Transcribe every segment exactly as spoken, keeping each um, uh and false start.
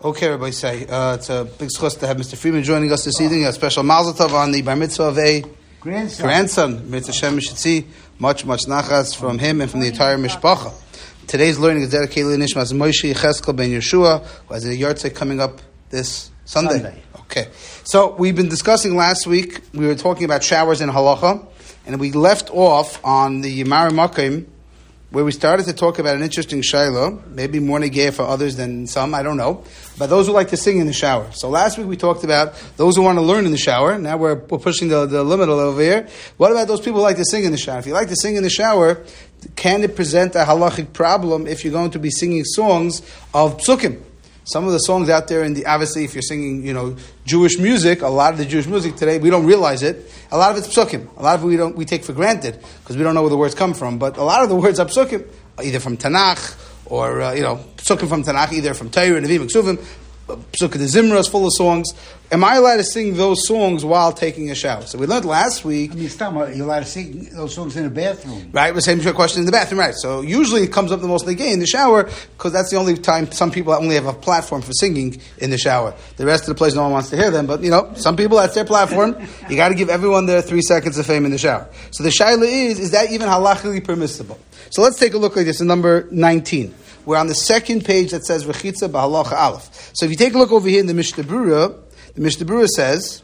Okay, everybody say, uh, it's a big schus to have Mister Freeman joining us this evening. A special mazel tov on the bar mitzvah of a grandson. grandson. Mitzvah Shem Mishitzi. Much, much nachas from him and from the entire mishpacha. Today's learning is dedicated to Nishmas Moshe Cheskel ben Yeshua, who has a yahrzeit coming up this Sunday. Sunday. Okay. So we've been discussing last week, we were talking about showers in halacha, and we left off on the Yemar Makim, where we started to talk about an interesting shayla, maybe more negay for others than some, I don't know, but those who like to sing in the shower. So last week we talked about those who want to learn in the shower. Now we're, we're pushing the, the limit a little over here. What about those people who like to sing in the shower? If you like to sing in the shower, can it present a halachic problem if you're going to be singing songs of psukim? Some of the songs out there, in the obviously, if you're singing, you know, Jewish music, a lot of the Jewish music today, we don't realize it. A lot of it's psukim. A lot of it we don't we take for granted because we don't know where the words come from. But a lot of the words are psukim, either from Tanakh or uh, you know, psukim from Tanakh, either from Torah and Nevi'im, Ksuvim. Psukim the Zimra is full of songs. Am I allowed to sing those songs while taking a shower? So we learned last week. I mean, stop. You're allowed to sing those songs in the bathroom, right? The same question in the bathroom, right? So usually it comes up the most negay in the shower because that's the only time some people only have a platform for singing in the shower. The rest of the place, no one wants to hear them. But you know, some people that's their platform. You got to give everyone their three seconds of fame in the shower. So the shaila is: is that even halachically permissible? So let's take a look like this in number nineteen. We're on the second page that says Rechitza b'halacha aleph. So if you take a look over here in the Mishnah Berurah, the Mishnah Berurah says,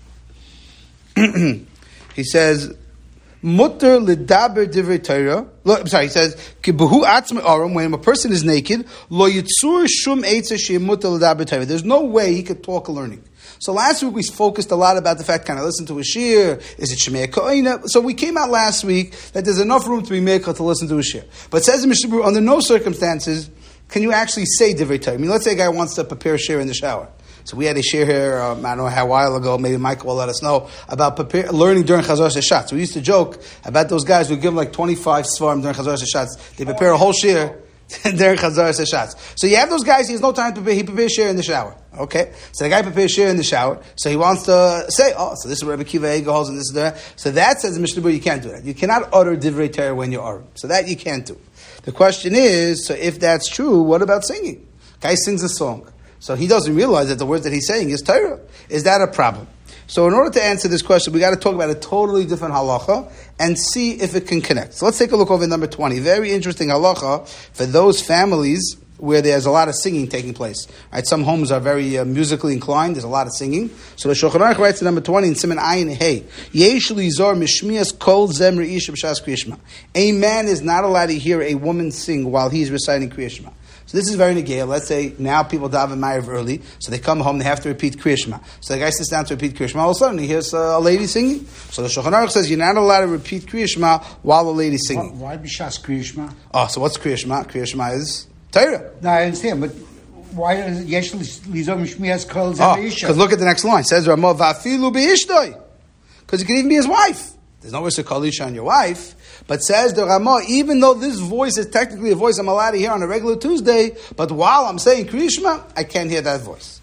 he says, Mutter l'daber divrei Torah. I'm sorry, he says, Kibuhu atzma aram, when a person is naked, lo yitzur shum eitza she'mutter l'daber Torah. There's no way he could talk learning. So last week we focused a lot about the fact, can I listen to a shir? Is it Shemei Koina? So we came out last week that there's enough room to be meikah to listen to a shir. But it says in Mishnah Berurah, under no circumstances can you actually say divrei Torah. I mean, let's say a guy wants to prepare a shir in the shower. So we had a shir here, um, I don't know how while ago, maybe Michael will let us know, about prepare, learning during Chazar Seshat. So we used to joke about those guys who give them like twenty-five svarim during Chazar Seshat. They prepare a whole shir during Chazar Seshat. So you have those guys, he has no time to prepare, he prepares shir in the shower. Okay? So the guy prepares shir in the shower, so he wants to say, oh, so this is where Rabbi Kiva Eiger holds and this is there. So that says in Mishnah Berurah, you can't do that. You cannot utter divrei Torah when you're arum. So that you can't do. The question is, so if that's true, what about singing? Guy sings a song. So he doesn't realize that the words that he's saying is Torah. Is that a problem? So in order to answer this question, we got to talk about a totally different halacha and see if it can connect. So let's take a look over number twenty. Very interesting halacha for those families where there's a lot of singing taking place. Right? Some homes are very uh, musically inclined. There's a lot of singing. So the Shulchan Aruch writes in number twenty in Siman Ayin Hey, Yesh lizor mishmias kol zemri ish b'shas Kriya Shema. A man is not allowed to hear a woman sing while he's reciting Kriya Shema. So this is very negay. Let's say now people daven Ma'ariv early, so they come home, they have to repeat Kriya Shema. So the guy sits down to repeat Kriya Shema, all of a sudden he hears uh, a lady singing. So the Shulchan Aruch says you're not allowed to repeat Kriya Shema while the lady's singing. Why, why b'shas Kriya Shema? Oh, so what's Kriya Shema? Kriya Shema is Torah. No, I understand, but why does it yesh lizor mishmias kol Oh, zemri isha? because look at the next line. It says Ramah va'afilu be'ishtoi. Because it could even be his wife. There's no words to call Isha on your wife. But says the Ramah, even though this voice is technically a voice I'm allowed to hear on a regular Tuesday, but while I'm saying Kriya Shema, I can't hear that voice.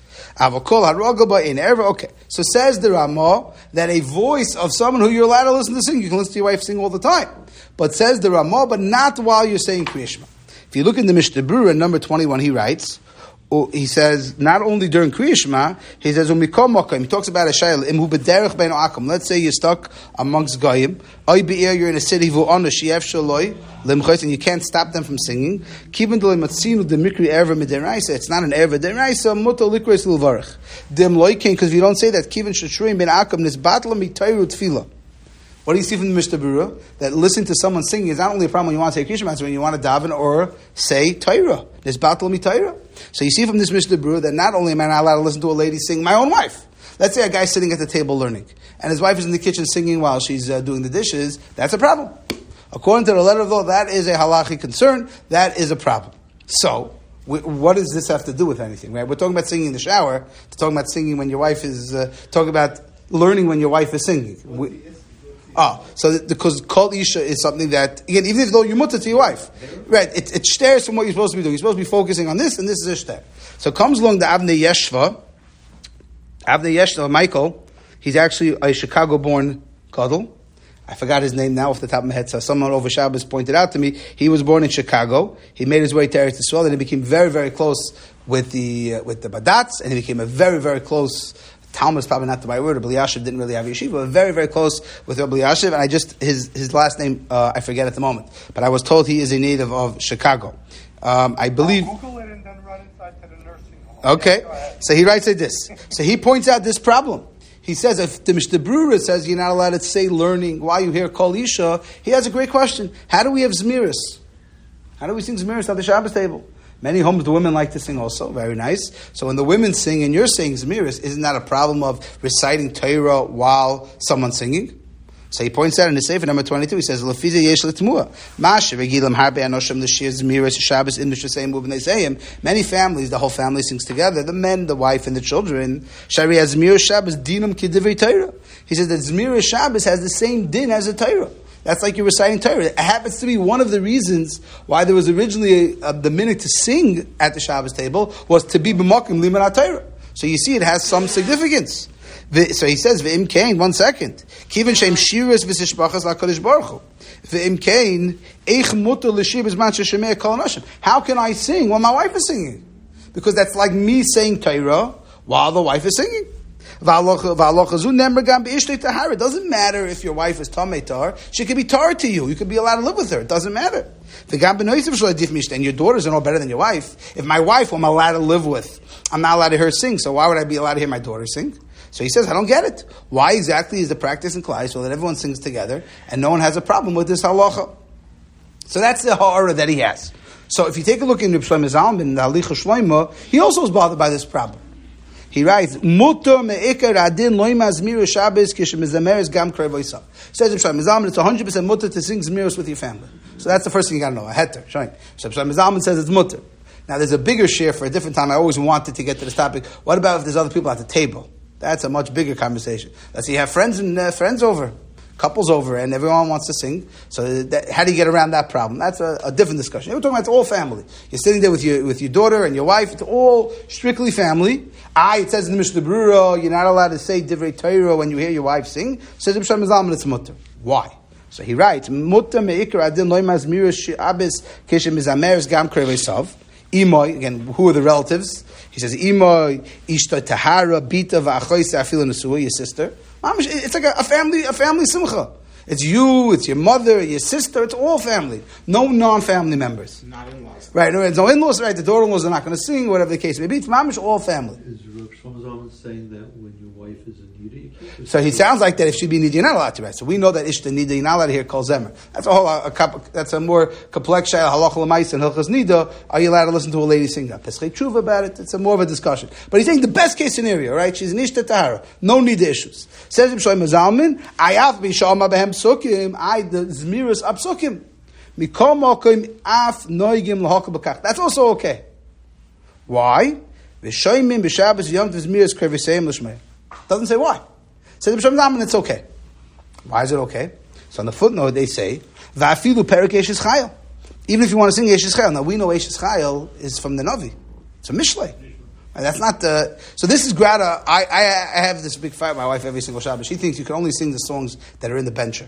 Okay. So says the Ramah that a voice of someone who you're allowed to listen to sing, you can listen to your wife sing all the time. But says the Ramah, but not while you're saying Kriya Shema. If you look in the Mishnah Berurah, number twenty-one, he writes, he says, not only during Kriya Shema, he says, he talks about a shayla, let's say you're stuck amongst Goyim, you're in a city, and you can't stop them from singing. It's not an erva deraisa, muto likreis l'varach. Because if you don't say that, what do you see from the Mishnah Berurah? That listening to someone singing is not only a problem when you want to say Kriya Shema, it's when you want to daven or say Torah. There's batal mi Torah. So you see from this Mishnah Berurah that not only am I not allowed to listen to a lady sing, my own wife. Let's say a guy's sitting at the table learning, and his wife is in the kitchen singing while she's uh, doing the dishes. That's a problem. According to the letter of the law, that is a halachic concern. That is a problem. So, we, what does this have to do with anything? Right? We're talking about singing in the shower. We're talking about singing when your wife is uh, talking about learning when your wife is singing. We, Ah, so that, because kol isha is something that, again, even if though you're mutter to your wife, right, it, it stares from what you're supposed to be doing. You're supposed to be focusing on this, and this is a shter. So comes along the Avnei Yeshva. Avnei Yeshva, Michael, he's actually a Chicago-born gadol. I forgot his name now off the top of my head, so someone over Shabbos pointed out to me, he was born in Chicago, he made his way to Eretz Yisrael, and he became very, very close with the uh, with the Badatz, and he became a very, very close, Talmud is probably not the right word, Rabbi Yashiv didn't really have yeshiva, but very, very close with Rabbi Yashiv, and I just, his his last name, uh, I forget at the moment, but I was told he is a native of Chicago. Um, I believe... I'll Google it and then run inside to the nursing home. Okay, so he writes like this. So he points out this problem. He says, if the Mishnah Brura says you're not allowed to say learning while you hear Kol Isha, he has a great question. How do we have Zmiris? How do we sing Zmiris at the Shabbos table? Many homes, the women like to sing also. Very nice. So when the women sing and you're saying Zmiris, isn't that a problem of reciting Torah while someone's singing? So he points out in the Sefer number twenty-two, he says, Lefiza yesh l'tmua. Masha regilam harbe anoshim l'shir Zmiris Shabbos in Mishasayim u'b'neisayim. Many families, the whole family sings together, the men, the wife, and the children. Shari has Zmiris Shabbos dinam k'divrei Torah. He says that Zmiris Shabbos has the same din as a Torah. That's like you're reciting Torah. It happens to be one of the reasons why there was originally a, a, the minute to sing at the Shabbos table was to be b'makim liman Torah. So you see, it has some significance. The, so he says, "V'im kain." One second. Kiven shem shiras v'sishbachas la'Kadosh Baruch Hu. V'im kain eich mutar l'shir b'zman sheshemei kol anashim. How can I sing while my wife is singing? Because that's like me saying Torah while the wife is singing. It doesn't matter if your wife is tamei tar; she could be tar to you. You could be allowed to live with her. It doesn't matter. And your daughters are no better than your wife. If my wife, who I'm allowed to live with, I'm not allowed to hear her sing. So why would I be allowed to hear my daughter sing? So he says, I don't get it. Why exactly is the practice in Klai so that everyone sings together and no one has a problem with this halacha? So that's the ha'ara that he has. So if you take a look in Reb Shlomo Zalman in the Halicha Shlomo, he also is bothered by this problem. He writes, "Mutar me'ikar adin loima zmiros Shabbos kishemizameres gam krevoisav." Says Reb Shlomo Zalman, it's one hundred percent mutar to sing zmiros with your family. So that's the first thing you got to know. A heter, showing. So Reb Shlomo Zalman says it's mutar. Now there's a bigger share for a different time. I always wanted to get to this topic. What about if there's other people at the table? That's a much bigger conversation. Let's say you have friends and uh, friends over, couples over, and everyone wants to sing. So that, how do you get around that problem? That's a, a different discussion. We're talking about it's all family. You're sitting there with your with your daughter and your wife. It's all strictly family. I, it says in the Mishnah Brura, you're not allowed to say Divrei Torah when you hear your wife sing. Says Reb Shlomo Zalman, it's mutter. Why? So he writes, mutter me'ikar adin loy mazmiras she'abes keshem mizameres gam krevesav. Imoy, again, who are the relatives? He says, Imoy, Ishta Tahara, Bita, Va'achoyse, Afila Nesua, your sister. It's like a, a family, a family simcha. It's you, it's your mother, your sister, it's all family. No non-family members. Not in-laws. Right, no, no in-laws, right, the daughter-in-laws are not going to sing, whatever the case may be. It's mamish all family. Is Reb Shlomo Zalman saying that when your wife is a nida, you can't? So he sounds like that if she be nida, you're not allowed to, right? So we know that ishta nida, you're not allowed to hear kol zemer. That's a whole, a, a, that's a more complex shayla, halacha l'maisa and hilchas nida. Are you allowed to listen to a lady sing that? Peschei tshuva about it, it's a more of a discussion. But he's saying the best case scenario, right? She's an ishta tahara, no nida issues. Says Reb Shlomo Zalman, I have b'shama behem psukim, I the zmiras up psukim. Mikom mokim af noigim l'haka b'kach. That's also okay. Why? V'shoymim b'shabbos yom t'zmiras kreviseim l'shmei. Doesn't say why. Says Reb Shlomo Zalman, it's okay. Why is it okay? So on the footnote they say, Va'afilu perik Eshes Chayil. Even if you want to sing Eshes Chayil. Now we know Eshes Chayil is from the Navi. It's a Mishlei. And that's not the... So this is Grata. I, I I have this big fight with my wife every single Shabbos. She thinks you can only sing the songs that are in the bencher.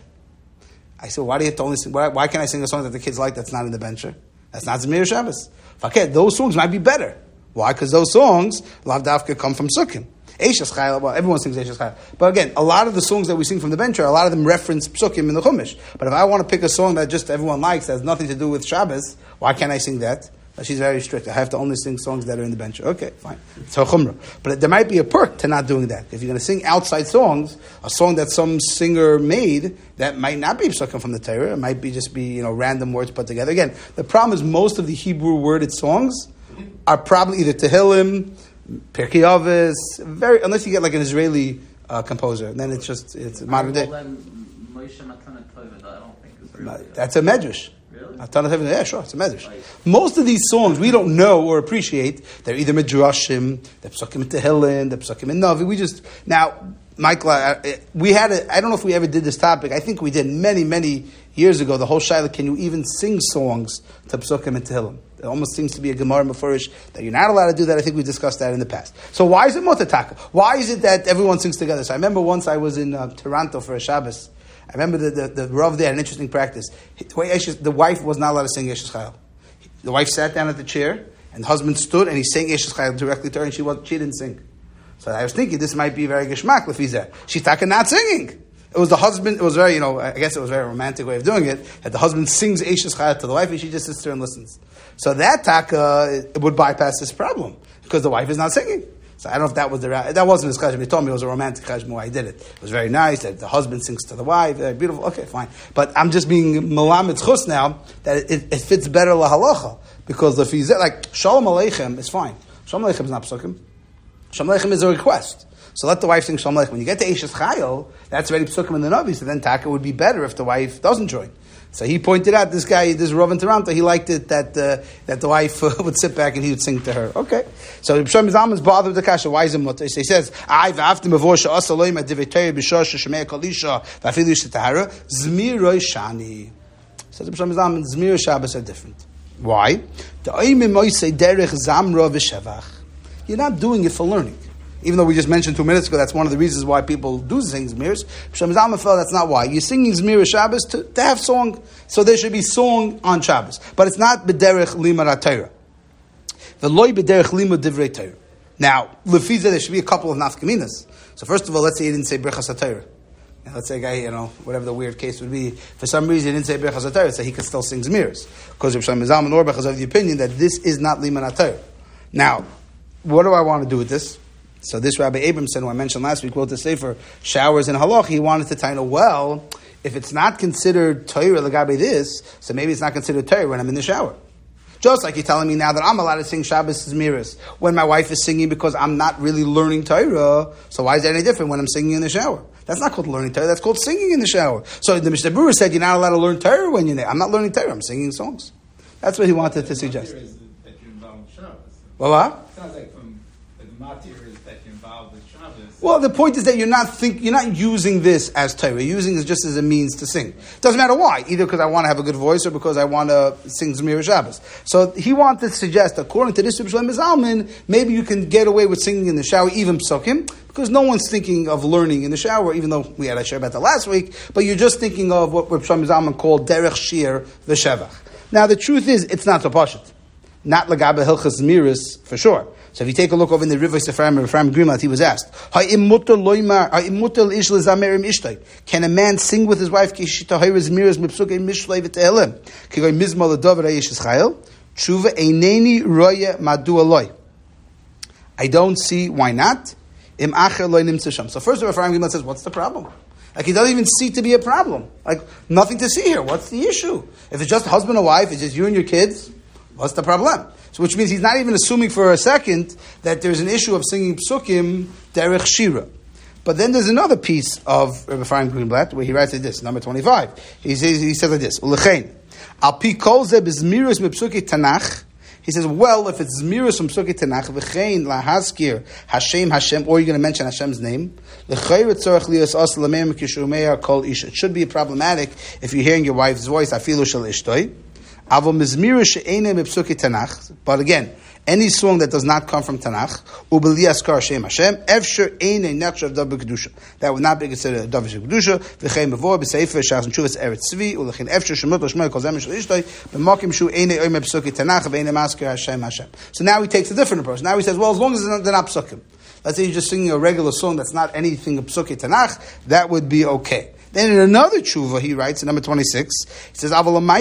I said, why do you have to only sing... Why, why can't I sing a song that the kids like that's not in the bencher? That's not Zmir Shabbos. Okay, those songs might be better. Why? Because those songs, Lav Davka, come from Sukkim. Eshes Chayil, well, everyone sings Eshes Chayil. But again, a lot of the songs that we sing from the bencher, a lot of them reference Psukim in the Chumash. But if I want to pick a song that just everyone likes, that has nothing to do with Shabbos, why can't I sing that? She's very strict. I have to only sing songs that are in the bencher. Okay, fine. So Chumrah. But there might be a perk to not doing that. If you're going to sing outside songs, a song that some singer made, that might not be Psukim from the Torah. It might be just be, you know, random words put together. Again, the problem is most of the Hebrew worded songs are probably either Tehillim, Pirkei Avos, very, unless you get like an Israeli uh, composer. Then it's just, it's modern day. Well, then, Moshe Matan Tovah, I don't think is really That's a medrash. Really? Yeah, sure, it's a medrash. Right. Most of these songs we don't know or appreciate. They're either midrashim, they're psukim in Tehillim, they're psukim in Navi. We just now, Michael, we had a. I don't know if we ever did this topic. I think we did many, many years ago. The whole shaila: can you even sing songs to psukim in Tehillim? It almost seems to be a Gemara Mefurish that you're not allowed to do that. I think we discussed that in the past. So why is it motataka? Why is it that everyone sings together? So I remember once I was in uh, Toronto for a Shabbos, I remember the, the, the Rav there had an interesting practice. The, way Eshes, the wife was not allowed to sing Eshes Chayil. The wife sat down at the chair, and the husband stood, and he sang Eshes Chayil directly to her, and she, was, she didn't sing. So I was thinking, this might be very Geshmak, Lefizeh. She's talking not singing. It was the husband, it was very, you know, I guess it was a very romantic way of doing it, that the husband sings Eshes Chayil to the wife, and she just sits there and listens. So that taka it would bypass this problem, because the wife is not singing. So I don't know if that was the that wasn't his cheshbon. He told me it was a romantic cheshbon why he did it. It was very nice that the husband sings to the wife. Very beautiful. Okay, fine. But I'm just being malamed chus now that it, it fits better lahalacha because if he's like Shalom Aleichem is fine. Shalom Aleichem is not psukim. Shalom Aleichem is a request. So let the wife sing Shalom Aleichem. When you get to Eshes Chayil, that's already psukim in the Navi. So then taka would be better if the wife doesn't join. So he pointed out, this guy, this Rav in Toronto, he liked it that uh, that the wife uh, would sit back and he would sing to her. Okay. So Shlomo Zalman is bothered with the kasha. Why is it mutter? So he says, I v'aftim avor she'asa loim adivetei b'shor she'shemei kol isha v'afilu yishtahara zmiroi shani. Says Shlomo Zalman, Zmir Shabbos are different. Why? Da'oimim moisei derech zamra v'shevach. You're not doing it for learning. Even though we just mentioned two minutes ago, that's one of the reasons why people do sing Zmirs. Shlomo Zalman felt that's not why. You're singing Zmir Shabbos to, to have song, so there should be song on Shabbos. But it's not b'derech limud HaTorah. V'loi b'derech limud divrei Torah. Now, lefiza there should be a couple of nafkaminas. So first of all, let's say he didn't say Birchas HaTorah. Now, let's say a guy, you know, whatever the weird case would be, for some reason he didn't say Birchas HaTorah, so he could still sing Zmirs. Because Shlomo Zalman Auerbach is of the opinion that this is not limud HaTorah. Now, what do I want to do with this? So this Rabbi Abramson, who I mentioned last week, wrote the Sefer Showers in Halach. He wanted to tie, well, if it's not considered Torah legabe this, so maybe it's not considered Torah when I'm in the shower. Just like you're telling me now that I'm allowed to sing Shabbos Zmiris when my wife is singing because I'm not really learning Torah. So why is that any different when I'm singing in the shower? That's not called learning Torah. That's called singing in the shower. So the Mishnah Berurah said you're not allowed to learn Torah when you're there. I'm not learning Torah. I'm singing songs. That's what he wanted to suggest. Well, what? Sounds like from the matir is that you're involved with Shabbos. Well, the point is that you're not think you're not using this as Torah. You're using it just as a means to sing. It doesn't matter why, either because I want to have a good voice or because I want to sing Zmir Shabbos. So he wanted to suggest, according to this Shlomo Zalman, maybe you can get away with singing in the shower, even psukim, because no one's thinking of learning in the shower, even though we had a share about that last week. But you're just thinking of what Shlomo Zalman called derech shir v'shevach. Now, the truth is, it's not so pashut. Not lagabe hilchas Zmiris for sure. So if you take a look over in the Rivay Sefarim, Ephraim Grimlat, he was asked, can a man sing with his wife? I don't see why not. So first of all, Ephraim Grimlat says, what's the problem? Like he doesn't even see to be a problem. Like nothing to see here. What's the issue? If it's just husband and wife, it's just you and your kids, what's the problem? So which means he's not even assuming for a second that there's an issue of singing psukim derech shira. But then there's another piece of Rabbi Ephraim Greenblatt where he writes like this, number twenty-five. He says he says like this, Ulechein, al pi kol ze bezmirus mepsuki tanach. He says, well, if it's Zmiris from Psuki Tanakh, v'chein lahaskir Hashem Hashem, or you're going to mention Hashem's name, it should be problematic if you're hearing your wife's voice, afilu shel ishtoi. But again, any song that does not come from Tanakh, that would not be considered a Davish Kedusha. V'chein mevor b'sefer shas nshuvas eretz tzvi ulechin efshir shemot l'shmoi kol zem shel ishtoi b'makim shu einei oimer psuki Tanakh v'einei masker Hashem Hashem. So now he takes a different approach. Now he says, well, as long as they're not psukim, let's say you're just singing a regular song that's not anything of psuki Tanakh, that would be okay. Then in another tshuva, he writes in number twenty-six, he says,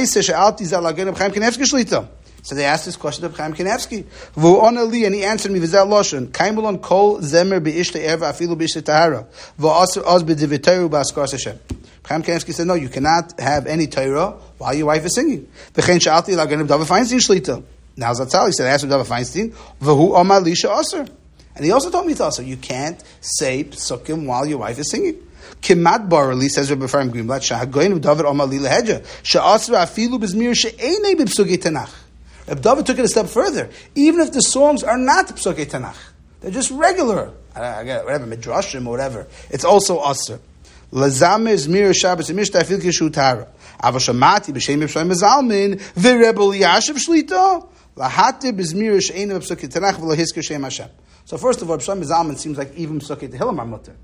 so they asked this question to Chaim Kanevsky. And he answered me, V'zeh Loshen, Kaimulon kol zemer be'ishtei erva afilu be'ishtei tahara, v'asur oz b'diviteru b'askar Hashem. Chaim Kanevsky said, no, you cannot have any Torah while your wife is singing. V'chein sha'alti l'aganim David Feinstein shlita. Now Zatzal, he said, I asked him David Feinstein, v'hu omar li she'asur. And he also told me to also, you can't say psukim while your wife is singing. Kimat barali, says Rabbi Ephraim Greenblatt, sha'hagoyin David omar li leheja, she'asur afilu b'zmir she'enei b'psukei Tanakh. Rabbi David took it a step further. Even if the songs are not Psukei Tanakh, they're just regular, whatever, midrashim or whatever, it's also asur. Lazame Zmir Shabbos Mishta Fil Kishu Tara. Avashamati b'Shem Yisrael Zalmin v'Rebel Yashiv Shlita lahate b'Zmir she'einu Psukei Tanakh v'lo hisker Shem Hashem. So first of all, Shlomo Zalman seems like even Psukei Tehillim are mutter.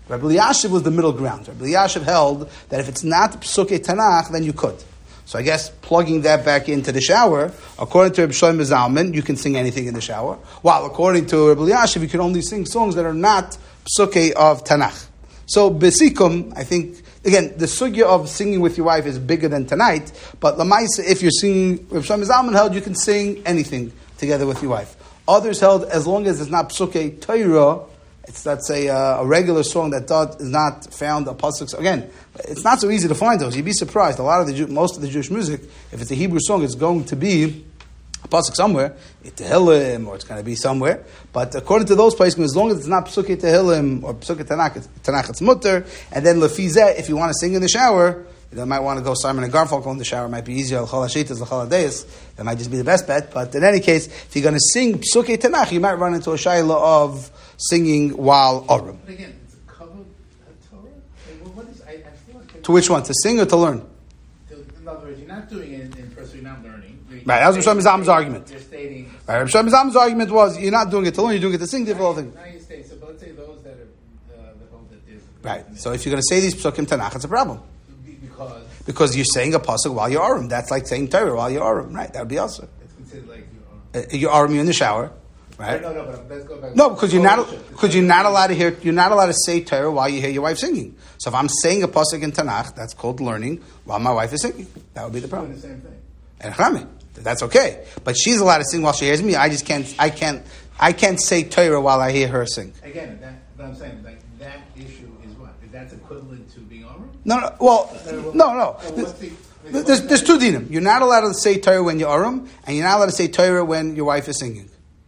Rabbi Elyashiv was the middle ground. Rabbi Elyashiv held that if it's not Psukei Tanakh, then you could. So I guess plugging that back into the shower, according to Rabbi Shlomo Zalman, you can sing anything in the shower. While according to Rabbi Elyashiv, you can only sing songs that are not Psukei of Tanakh. So Besikum, I think, again, the sugya of singing with your wife is bigger than tonight, but Lamaisa, if you're singing, Rabbi Shlomo Zalman held you can sing anything together with your wife. Others held, as long as it's not Psukei Torah, it's, let's say, uh, a regular song that does, is not found a pasuk. Again, it's not so easy to find those. You'd be surprised. A lot of the Jew, most of the Jewish music, if it's a Hebrew song, it's going to be a pasuk somewhere, Tehillim, or it's going to be somewhere. But according to those places, as long as it's not Psukei Tehillim or Psukei Tanakh, it's, Tanakh, it's mutter. And then Lefizeh, if you want to sing in the shower, you might want to go Simon and Garfunkel in the shower. It might be easier. L'chol hashitas, l'chol hadeis. That might just be the best bet. But in any case, if you're going to sing Psukei Tanakh, you might run into a shayla of singing while Arum. But again, it's a cover a Torah? Like, well, what is, I, I feel like To which one? To sing or to learn? To, in other words, you're not doing it in person, you're not learning. You're Right, that was Rabbi Shlomo Zalman's argument. You're stating... Right, Rabbi Shlomo Zalman's argument was, you're not doing it to learn, you're doing it to sing, different thing. Now you state, so but let's say those that are, uh, that hold that there's... Right, so if you're going to say these Psukim Tanakh, it's a problem. Because... Because you're saying a pasuk while you're Arum. That's like saying Torah while you're Arum, right? That would be also. It's considered like your... Uh, you're Arum, you're in the shower, right? No, no, no, but let's go back... No, because you're not because you're not allowed to hear you're not allowed to say Torah while you hear your wife singing. So if I'm saying a pasuk in Tanakh, that's called learning while my wife is singing. That would be the problem. Doing the same thing. And Chame, that's okay. But she's allowed to sing while she hears me. I just can't. I can't. I can't say Torah while I hear her sing. Again, that, but I'm saying like that issue is what? Is that's equivalent to being Arum? No, no. Well, no, no. There's, there's two dinim. You're not allowed to say Torah when you're Arum, and you're not allowed to say Torah when your wife is singing.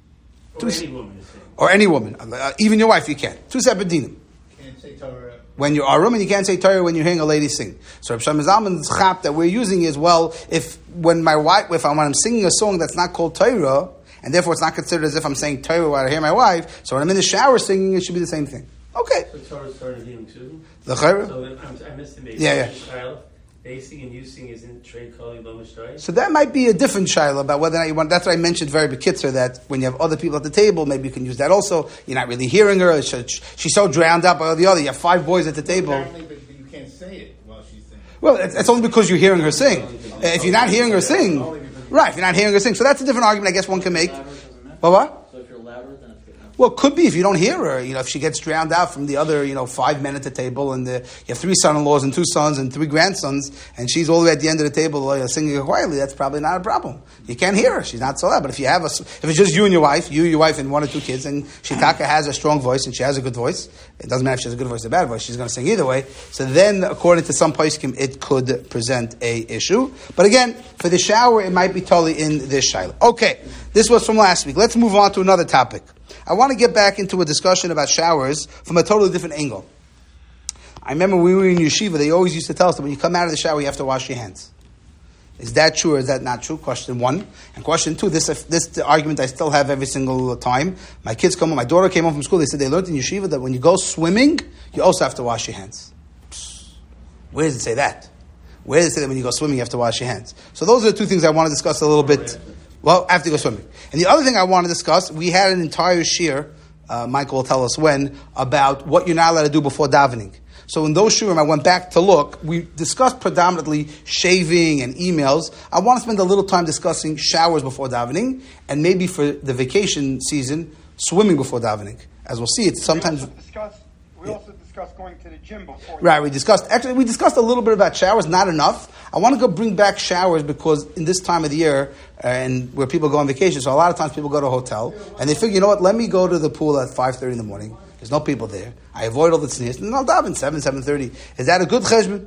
Or Two, any woman is singing. Or any woman. Uh, even your wife, you can't. Two separate dinim. You can't say Torah... When you're Arum, and you can't say Torah when you're hearing a lady sing. So Rabbi Shlomo Zalman's chap that we're using is, well, if when my wife, if I'm, when I'm singing a song that's not called Torah, and therefore it's not considered as if I'm saying Torah while I hear my wife, so when I'm in the shower singing, it should be the same thing. Okay. So Torah started healing too? The Chayra? So then, I'm, I missed the maybe. Yeah, yeah. Child, they sing and you sing isn't trade calling Lomashtrai? So that might be a different shaila about whether or not you want. That's what I mentioned very bekitzer, that when you have other people at the table, maybe you can use that also. You're not really hearing her. She, she's so drowned out by all the other. You have five boys at the table. Apparently, but you can't say it while she's singing. Well, it's, it's only because you're hearing her sing. If you're not hearing her sing, right, if you're not hearing her sing. So that's a different argument I guess one can make. Well, what? So if you're louder, then it's good enough. Well, it could be if you don't hear her. You know, if she gets drowned out from the other, you know, five men at the table, and the, you have three son-in-laws and two sons and three grandsons, and she's all the way at the end of the table uh, singing quietly. That's probably not a problem. You can't hear her; she's not so loud. But if you have a, if it's just you and your wife, you, your wife, and one or two kids, and Shitaka has a strong voice and she has a good voice, it doesn't matter if she has a good voice or a bad voice. She's going to sing either way. So then, according to some poskim, it could present a issue. But again, for the shower, it might be totally in this shiloh. Okay, this was from last week. Let's move on to another topic. I want to get back into a discussion about showers from a totally different angle. I remember when we were in yeshiva, they always used to tell us that when you come out of the shower, you have to wash your hands. Is that true or is that not true? Question one. And question two, this this argument I still have every single time. My kids come home, my daughter came home from school, they said they learned in yeshiva that when you go swimming, you also have to wash your hands. Where does it say that? Where does it say that when you go swimming, you have to wash your hands? So those are the two things I want to discuss a little bit. Well, after you go swimming. And the other thing I want to discuss, we had an entire shir, uh, Michael will tell us when, about what you're not allowed to do before davening. So in those shurim, I went back to look. We discussed predominantly shaving and emails. I want to spend a little time discussing showers before davening, and maybe for the vacation season, swimming before davening. As we'll see, it's sometimes... We also discussed, we Yeah. also discussed going to the gym before. Right, we discussed, actually, we discussed a little bit about showers, not enough. I want to go bring back showers because in this time of the year, uh, and where people go on vacation, so a lot of times people go to a hotel, and they figure, you know what, let me go to the pool at five thirty in the morning. There's no people there. I avoid all the sneers, and then I'll daven seven, seven thirty. Is that a good cheshbon?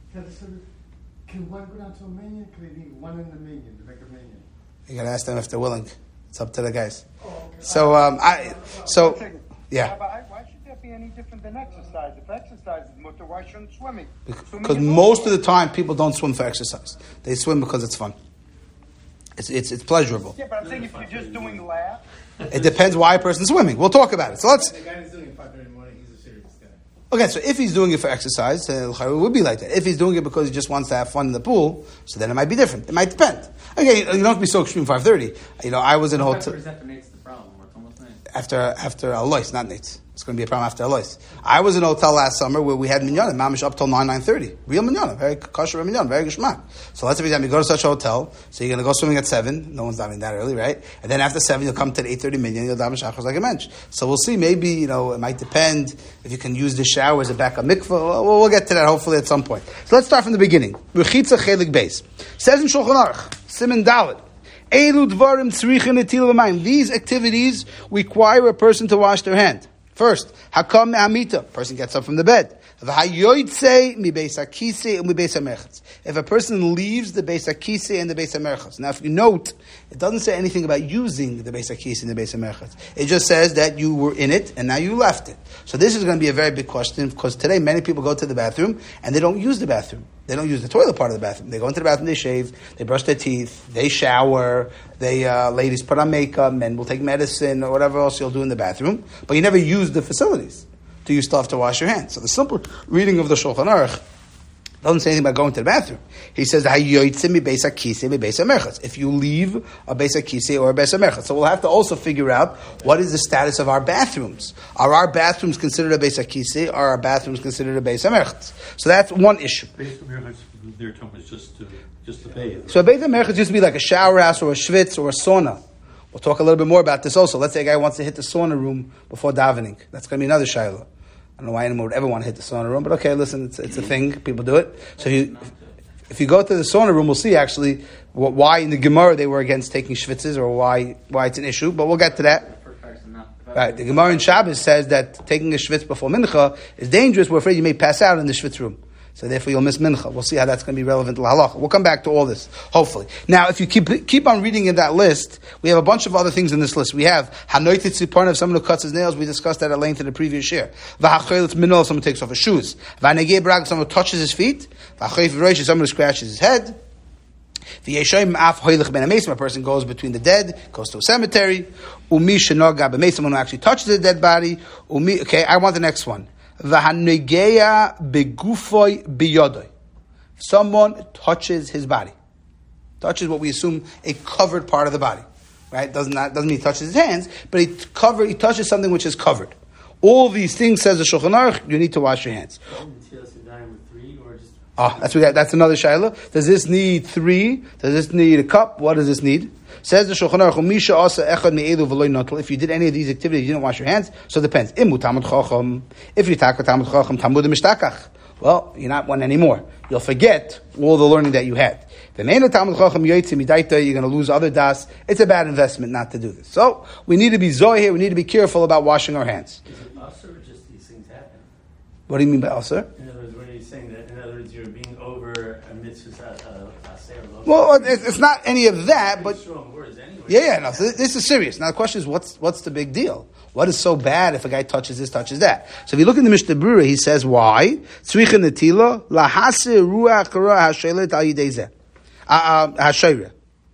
Can one go down to a minion? Can they need one in the minion to make a minion? You got to ask them if they're willing. It's up to the guys. So, um, I, so, yeah. Why, why should that be any different than exercise? If exercise is mutter, why shouldn't swimming? Because most of the time, people don't swim for exercise. They swim because it's fun. It's it's it's pleasurable. Yeah, but I'm saying if you're just doing laugh. It depends why a person's swimming. We'll talk about it. So let's. The guy that's doing it at five thirty in the morning, he's a serious guy. Okay, so if he's doing it for exercise, uh, it would be like that. If he's doing it because he just wants to have fun in the pool, so then it might be different. It might depend. Okay, you don't have to be so extreme five thirty. You know, I was in a hotel. That makes the problem. It's almost nice. after after Alois, not Nates. It's going to be a problem after Alois. I was in a hotel last summer where we had minyanim, mamish up till nine, nine thirty. Real minyanim, very kosher minyanim, very geshmak. So let's say you go to such a hotel, so you're going to go swimming at seven, no one's diving that early, right? And then after seven, you'll come to the eight thirty minyan, you'll daven shachos like a mensch. So we'll see, maybe, you know, it might depend if you can use the shower as a backup mikvah. We'll, we'll get to that hopefully at some point. So let's start from the beginning. Rechitza chelik beis. Says in Shulchan Aruch, Siman Dalet, these activities require a person to wash their hand. First, hakam me'amita, person gets up from the bed. If a person leaves the Beis HaKisei and the Beis HaMerchatz. Now, if you note, it doesn't say anything about using the Beis HaKisei and the Beis HaMerchatz. It just says that you were in it and now you left it. So this is going to be a very big question because today many people go to the bathroom and they don't use the bathroom. They don't use the toilet part of the bathroom. They go into the bathroom, they shave, they brush their teeth, they shower, they uh, ladies put on makeup, men will take medicine or whatever else you'll do in the bathroom. But you never use the facilities. Do you still have to wash your hands? So the simple reading of the Shulchan Aruch doesn't say anything about going to the bathroom. He says, if you leave a Beis HaKisei or a Beis HaMerchatz. So we'll have to also figure out what is the status of our bathrooms. Are our bathrooms considered a Beis HaKisei or are our bathrooms considered a Beis HaMerchatz? So that's one issue. Beis HaMerchatz, their term is just to, just to bathe. So a Beis HaMerchatz used to be like a shower house or a schwitz or a sauna. We'll talk a little bit more about this also. Let's say a guy wants to hit the sauna room before davening. That's going to be another shayla. I don't know why anyone would ever want to hit the sauna room, but okay, listen, it's, it's a thing. People do it. So if you, if you go to the sauna room, we'll see actually why in the Gemara they were against taking schwitzes or why why it's an issue, but we'll get to that. Right, the Gemara in Shabbos says that taking a schwitz before mincha is dangerous. We're afraid you may pass out in the schwitz room. So therefore you'll miss mincha. We'll see how that's going to be relevant to halacha. We'll come back to all this, hopefully. Now, if you keep keep on reading in that list, we have a bunch of other things in this list. We have hanoitit tziparnav, someone who cuts his nails. We discussed that at length in the previous year. V'hachoylet minol, someone takes off his shoes. V'hanegei brag, someone who touches his feet. V'hachoyf v'roish, someone who scratches his head. V'yeshoyim af hoylech ben amesim, a person goes between the dead, goes to a cemetery. Umi shenoga b'meis, someone who actually touches a dead body. Umi, okay, I want the next one. V'hanegeya begufoy biyodoi. Someone touches his body. Touches what we assume a covered part of the body. Right? Doesn't not, doesn't mean he touches his hands, but he cover, he touches something which is covered. All these things, says the Shulchan Aruch, you need to wash your hands. Oh, that's, that's another shayla. Does this need three? Does this need a cup? What does this need? Says the Shulchan Aruch, Misha asa echad me'elu v'loy notel. If you did any of these activities, you didn't wash your hands. So it depends. Imu tamud chacham. If you taka tamud chacham, tamud mishtakach. Well, you're not one anymore. You'll forget all the learning that you had. You're going to lose other das. It's a bad investment not to do this. So we need to be zoy here. We need to be careful about washing our hands. Is it usher or just these things happen? What do you mean by usher? In other words, when are you saying that? In other words, you're being over a mitzvah. Uh, well, it's not any of that, but strong words anyway. Yeah, yeah, no. So this is serious. Now the question is, what's what's the big deal? What is so bad if a guy touches this, touches that? So if you look in the Mishnah Berurah, he says, why? Tzricha netila lahase ruach ra hashelet al yidei zeh hashayra.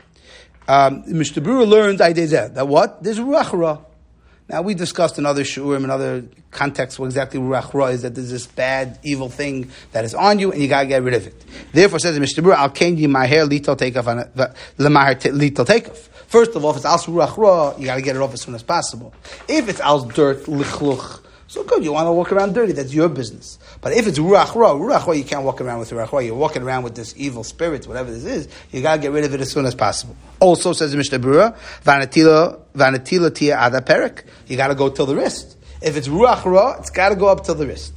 Mishnah Berurah learns al yidei zeh that what? There's ruach ra. Now, we discussed in other shurim and other contexts what exactly ruach ra is, that there's this bad, evil thing that is on you and you got to get rid of it. Therefore, says the Mishnah Berurah, al ken yimaher lital teikaf lemaher lital teikaf. First of all, if it's al ruach ra, you got to get it off as soon as possible. If it's al dirt, lichluch, so good, you want to walk around dirty, that's your business. But if it's ruach ra, ruach ra, you can't walk around with ruach ra, you're walking around with this evil spirit, whatever this is, you got to get rid of it as soon as possible. Also, says the Mishnah Berurah, vanatila, vanatila tia ada perik, you got to go till the wrist. If it's ruach ra, it's got to go up till the wrist.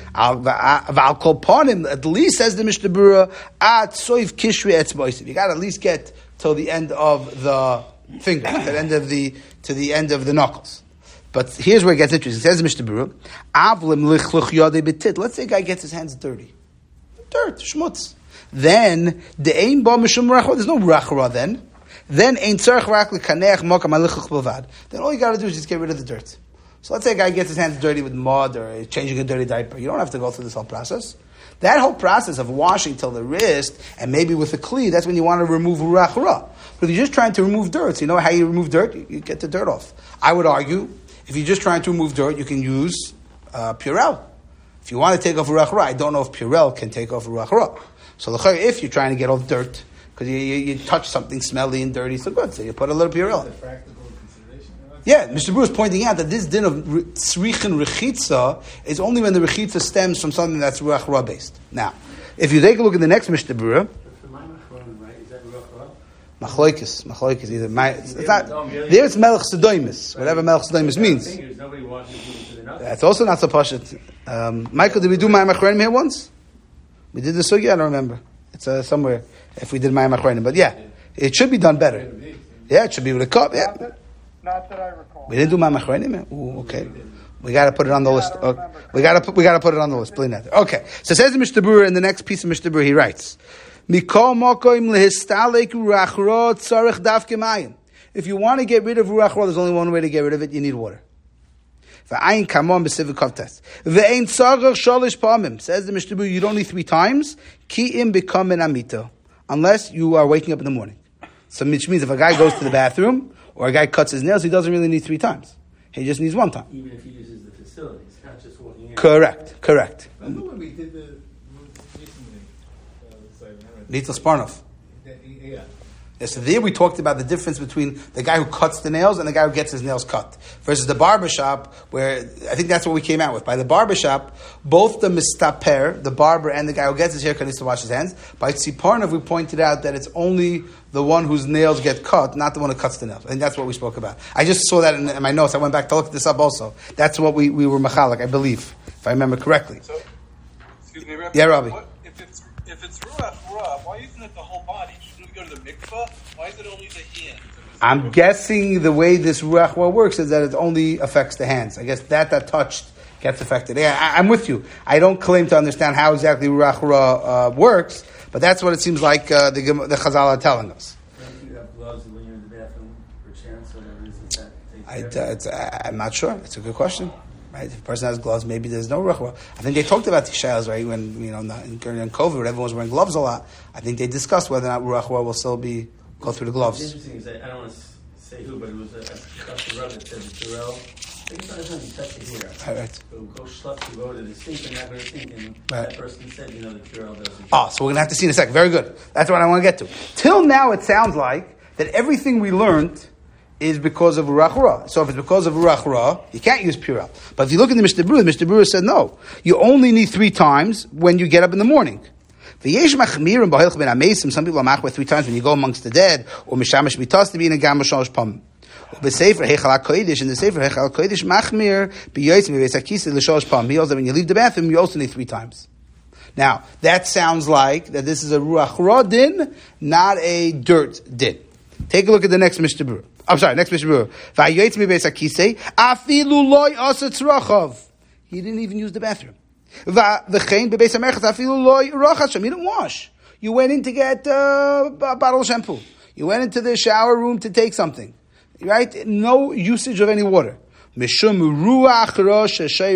Val kol panim, at least, says the Mishnah Berurah, at soif kishri etzboisiv, you got to at least get till the end of the finger, to the end of the, to the end of the knuckles. But here's where it gets interesting. It says in Mishnah Berurah, Avlim lichluch yodei betit. Let's say a guy gets his hands dirty. Dirt, schmutz. Then, the ein ba mishum rachra, there's no rachra then. Then, ein tzarech rak l'kaneach mokam alichuch bavad. Then all you got to do is just get rid of the dirt. So let's say a guy gets his hands dirty with mud or changing a dirty diaper. You don't have to go through this whole process. That whole process of washing till the wrist, and maybe with a kli, that's when you want to remove rachra. But if you're just trying to remove dirt, so you know how you remove dirt? You, you get the dirt off. I would argue, if you're just trying to remove dirt, you can use uh, Purell. If you want to take off ruach ra, I don't know if Purell can take off ruach ra. So if you're trying to get off dirt, because you, you, you touch something smelly and dirty, so good, so you put a little Purell. The practical consideration. Yeah, Mister Brewer is pointing out that this din of tzrichin rechitza is only when the rechitza stems from something that's ruach ra based. Now, if you take a look at the next Mister Brewer, Machloikis, Machloikis, either my, it's, it's not, there it's Melech Sedoimus, whatever Melech Sedoimus means. That's also not so pashut. Um, Michael, did we do Mayim Achronim here once? We did the sugya, I don't remember. It's uh, somewhere, if we did Mayim Achronim. But yeah, it should be done better. Yeah, it should be with a cup, yeah. Not that, not that I recall. We didn't do Mayim Achronim? Ooh, okay. We got to put it on the list. Okay. We got to put, we got to put it on the list. Okay. So it says in Mishnah Berurah, in the next piece of Mishnah Berurah, he writes, If you want to get rid of ruach ra, there's only one way to get rid of it. You need water. Says the Mishnah Berurah, you don't need three times. Unless you are waking up in the morning. So which means if a guy goes to the bathroom or a guy cuts his nails, he doesn't really need three times. He just needs one time. Even if he uses the facilities, not just walking in. Correct. Correct. Remember when we did the recently? Nitzel Sparnov. Yeah. Yeah, so there we talked about the difference between the guy who cuts the nails and the guy who gets his nails cut versus the barbershop, where I think that's what we came out with. By the barbershop, both the mistaper, the barber, and the guy who gets his haircut needs to wash his hands. By Tziparnov, we pointed out that it's only the one whose nails get cut, not the one who cuts the nails. I think that's what we spoke about. I just saw that in, in my notes. I went back to look this up also. That's what we, we were machalik, I believe, if I remember correctly. So, excuse me, Rabbi. Yeah, Rabbi. What, if it's if it's ruach ra, why isn't it the whole body? Shouldn't we go to the mikvah? Why is it only the hands? I'm guessing the way this ruach ra works is that it only affects the hands. I guess that that touched gets affected. Yeah, I, I'm with you. I don't claim to understand how exactly ruach ra uh, works, but that's what it seems like uh, the the Chazal are telling us. Don't you have gloves when you're in the bathroom, perchance, whatever it is that I, uh, it's, uh, I'm not sure. It's a good question. Right? If a person has gloves, maybe there's no ruach ra. I think they talked about the shaylas, right? When, you know, not, during COVID, when everyone was wearing gloves a lot, I think they discussed whether or not ruach ra will still be go through the gloves. What's interesting is that I don't want to say who, but it was a, a Doctor Rub that said the Purell. I think sometimes you touch it here. All right. So go schluck to go to the sink and not going to sink. And right. That person said, you know, the Purell doesn't. Oh, so we're going to have to see in a second. Very good. That's what I want to get to. Till now, it sounds like that everything we learned is because of ruach ra. So if it's because of ruach ra, you can't use Purell. But if you look at the Mishnah Berurah, the Mishnah Berurah said no. You only need three times when you get up in the morning. Some people are machmir three times when you go amongst the dead, or mishamash mitas to be in a gamma shalosh pam. The Sefer Heichal HaKodesh, in the Sefer Heichal HaKodesh, machmir b'yoytzim b'beis hakisa l'shalosh pam. He also, when you leave the bathroom, you also need three times. Now, that sounds like that this is a ruach ra din, not a dirt din. Take a look at the next Mishnah Berurah. I'm sorry, next Mishnah Berurah. V'yoytzim b'beis hakisa afilu loy asa tzrachav. He didn't even use the bathroom. You didn't wash. You went in to get uh, a bottle of shampoo. You went into the shower room to take something. Right? No usage of any water. So Mishnah Berurah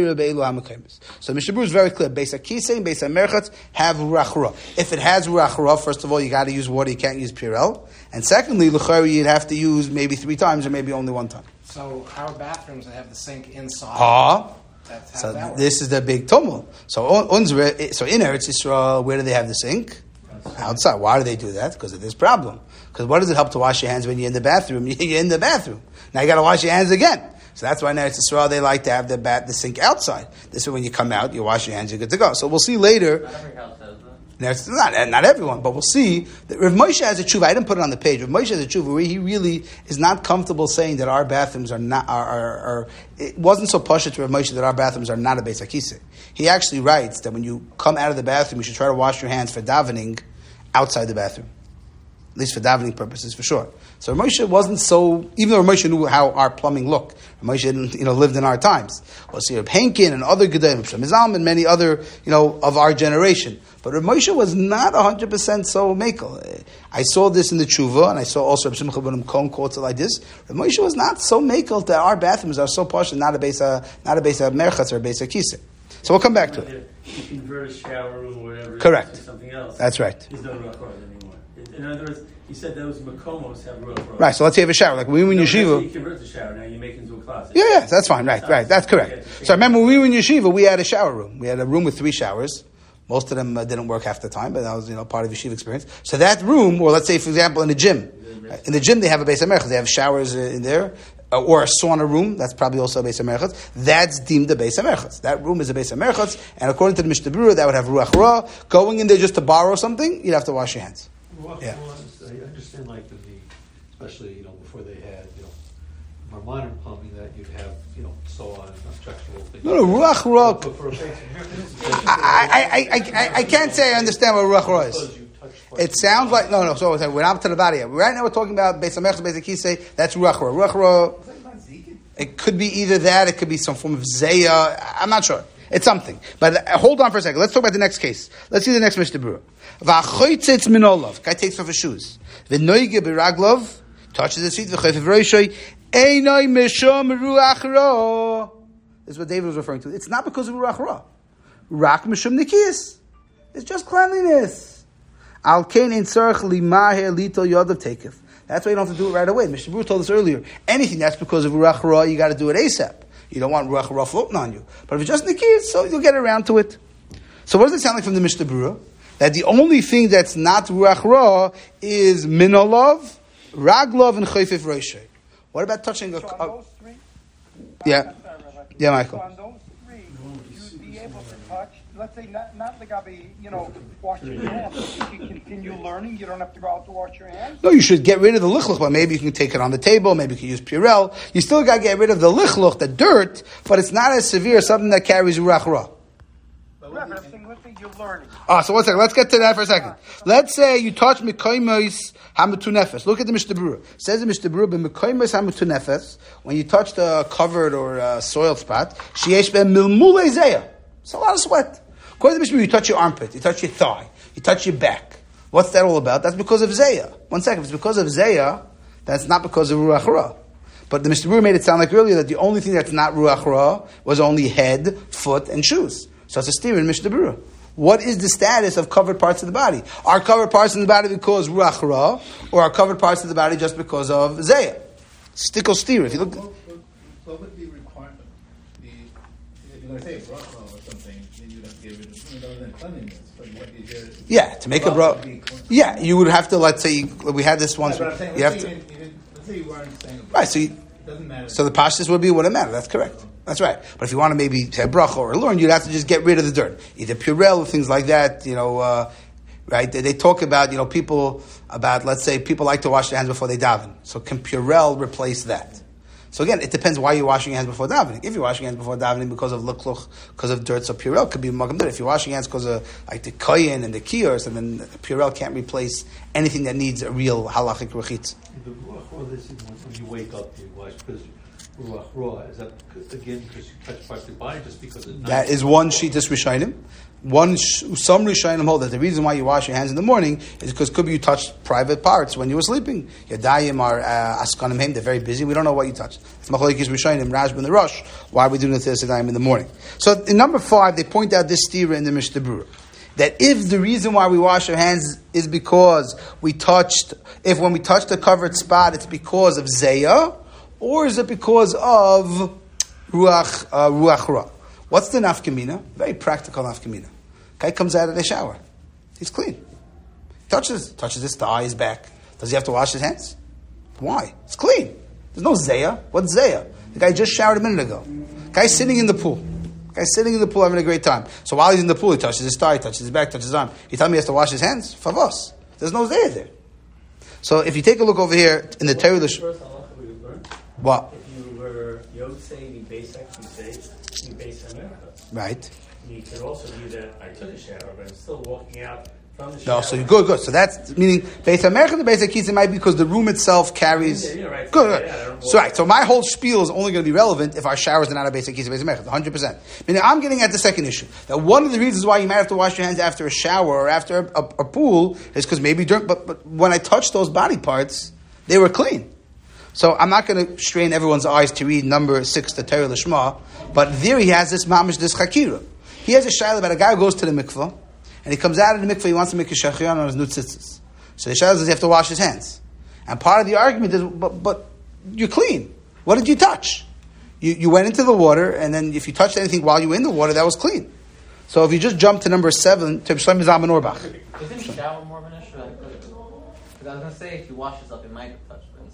is very clear. Beis HaKisei and Beis HaMerchatz have ruach ra. If it has ruach ra, first of all, you got to use water. You can't use Purell. And secondly, l'chari, you'd have to use maybe three times or maybe only one time. So our bathrooms that have the sink inside. Ah. That's how So that works. this is the big tumult. So unzre, so in Eretz Yisrael, where do they have the sink? Outside. Why do they do that? Because of this problem. Because what does it help to wash your hands when you're in the bathroom? You're in the bathroom. Now you got to wash your hands again. So that's why in Eretz Yisrael they like to have the bat, the sink outside. This way when you come out, you wash your hands, you're good to go. So we'll see later. Not every house has that. There's not, not everyone, but we'll see that Rav Moshe has a tshuva. I didn't put it on the page. Rav Moshe has a tshuva where he really is not comfortable saying that our bathrooms are not, are, are, are it wasn't so posh to Rav Moshe that our bathrooms are not a Beis HaKisei. He actually writes that when you come out of the bathroom, you should try to wash your hands for davening outside the bathroom. At least for davening purposes, for sure. So Rav Moshe wasn't so, even though Rav Moshe knew how our plumbing looked, Rav Moshe didn't, you know, lived in our times. We'll see Rav Henkin and other Gedolim, Rav Shlomo Zalman and many other, you know, of our generation. But Rav Moshe was not one hundred percent so makel. I saw this in the Tshuva, and I saw also Rav Simcha ben Cohen quotes it like this. Rav Moshe was not so makel that our bathrooms are so posh and not a base of, not a base of merchatz or a base of kisei. So we'll come back to it. You convert a shower room or whatever. Correct. To something else. That's right. There's no ruach ra anymore. In other words, he said those makomos have ruach ra. Right, so let's say you have a shower. Like when we were in No, yeshiva. You convert the shower, now you make it into a closet. Yeah, yeah, that's fine. Right, right. That's correct. So I remember when we were in yeshiva, we had a shower room. We had a room with three showers. Most of them uh, didn't work half the time, but that was, you know, part of yeshiva experience. So that room, or let's say, for example, in the gym, in the gym they have a Beis HaMerchatz. They have showers uh, in there. uh, or a sauna room, that's probably also a Beis HaMerchatz, that's deemed a Beis HaMerchatz. That room is a Beis HaMerchatz, and according to the Mishnah Berurah, that would have Ruach Ra. Going in there just to borrow something, you'd have to wash your hands. Ruach Yeah. Ra is- I understand, like in the, especially, you know, before they had, you know, more modern plumbing, that you'd have, you know, saw and objectionable things. No, no, Ruach Ra. But for a Beis HaMerchatz, I, I, I, I, I can't say I understand what Ruach Ra is. because you touch parts It sounds like, no, no, so we're not to the body yet. Right now we're talking about Beis HaMerchatz, Beis HaKisei, that's Ruach Ra. Ruach Ra, it could be either that, it could be some form of Zeya, I'm not sure. It's something. But uh, hold on for a second. Let's talk about the next case. Let's see the next Mishnah Berurah. V'achoytzitz min olav. Guy takes off his shoes. V'noige b'raglov. Touches his feet. V'chayf v'roishoy. Einoi mishom ruach ra. This is what David was referring to. It's not because of ruach ra. Rak mishum nikiyas. It's just cleanliness. Al kein ein tzarech limaher lito yodav taketh. That's why you don't have to do it right away. Mishnah Berurah told us earlier. Anything that's because of ruach ra, you got to do it ASAP. You don't want ruach ra floating on you. But if it's just nikiyas, so you'll get around to it. So what does it sound like from the Mishnah Berurah? That the only thing that's not ruach ra is minolov, raglov, and chayfif roishay. What about touching a? So a on those three, yeah, I'm sorry, Rabbi. yeah, Michael. So on those three, you'd be able to touch. Let's say not not the gabi, you know, wash your hands. But you can continue learning. You don't have to go out to wash your hands. No, you should get rid of the lichluch, but maybe you can take it on the table. Maybe you can use Purell. You still got to get rid of the lichluch, the dirt, but it's not as severe as something that carries ruach ra. Yeah, but I'm saying, let's say you're learning. Ah, so one second. Let's get to that for a second. Let's say you touch mikoimos hamatu nefes. Look at the Mishnah Berurah. It says in Mishnah Berurah, mikoimos hamatu nefes, when you touch the covered or uh, soiled spot, sheyesh ben milmule zeya. It's a lot of sweat. According to the Mishnah Berurah, you touch your armpit, you touch your thigh, you touch your back. What's that all about? That's because of zeya. One second. If it's because of zeya, that's not because of ruach ra. But the Mishnah Berurah made it sound like earlier that the only thing that's not ruach ra was only head, foot, and shoes. So it's a steer in Mishnah Berurah. What is the status of covered parts of the body? Are covered parts of the body because ruach ra, or are covered parts of the body just because of zeya? Stickle steer. If you look, What, what, what would be required? The, if you're going to say a bracha or something, then you'd have to give it you know, than cleanliness. But what is your, yeah, to make a bro, yeah, you would have to. Let's say we had this once. Right, but I'm saying, You let's have say to. you didn't- you didn't- let's say you weren't saying a bracha. Right. So you, It doesn't matter. So the pashtus would be what it matter. That's correct. That's right. But if you want to maybe say bracha or learn, you'd have to just get rid of the dirt, either Purell or things like that. You know, uh, right? They, they talk about you know people about let's say people like to wash their hands before they daven. So can Purell replace that? So again, it depends why you're washing your hands before davening. If you're washing your hands before davening because of lukluch, because of dirt, so Purell could be magam dirt. If you're washing your hands because of like the koyin and the kiyos, and then Purell can't replace anything that needs a real halachic rechitz. the ruach ra, this is when when you wake up, you wash, because ruach ra, is that, again, because you touch parts of the body, just because it's not... That is one shitas rishonim. One some rishonim hold that the reason why you wash your hands in the morning is because could be you touched private parts when you were sleeping. Yadayim are uh, askanim heim. They're very busy. We don't know what you touched. It's machlokes rishonim, Rashba and the Rosh. Why are we doing the Yadayim in the morning? So in number five, they point out this stira in the Mishnah Berurah. That if the reason why we wash our hands is because we touched, if when we touched a covered spot, it's because of zeya, or is it because of ruach uh, ruach ra? What's the nafkamina? Very practical nafkamina. Guy comes out of the shower, he's clean. Touches touches his thigh, his back. Does he have to wash his hands? Why? It's clean. There's no zeya. What's zeya? The guy just showered a minute ago. Guy's sitting in the pool. Guy's sitting in the pool having a great time. So while he's in the pool, he touches his thigh, touches his back, touches his arm. You tell me he has to wash his hands? Favos. There's no zeya there. So if you take a look over here in the Torah, First halacha we would learn. what? If you were Yotzei Mibesak, you say Mibes America. Right. You could also be that I took a shower, but I'm still walking out from the No, shower. so you good, good. So that's meaning Beis HaMerchatz and Beis HaKisei might be because the room itself carries. Yeah, yeah, right. Good, good. Yeah, I don't- So right. So my whole spiel is only going to be relevant if our showers are not a Beis HaKisei, Beis HaMerchatz, one hundred percent. Meaning I'm getting at the second issue that one of the reasons why you might have to wash your hands after a shower or after a, a, a pool is because maybe during. But, but when I touched those body parts, they were clean. So I'm not going to strain everyone's eyes to read number six, the Torah Lishma, but there he has this mamish, this chakira. He has a shayla about a guy who goes to the mikvah, and he comes out of the mikvah, he wants to make a shachiran on his nutzitzis. So the shayla says he have to wash his hands. And part of the argument is, but, but you're clean. What did you touch? You, you went into the water, and then if you touched anything while you were in the water, that was clean. So if you just jump to number seven, to Shlomo Zalman Auerbach. Isn't shower more of an issue? Because I was going to say, if you wash yourself, it might have touched, but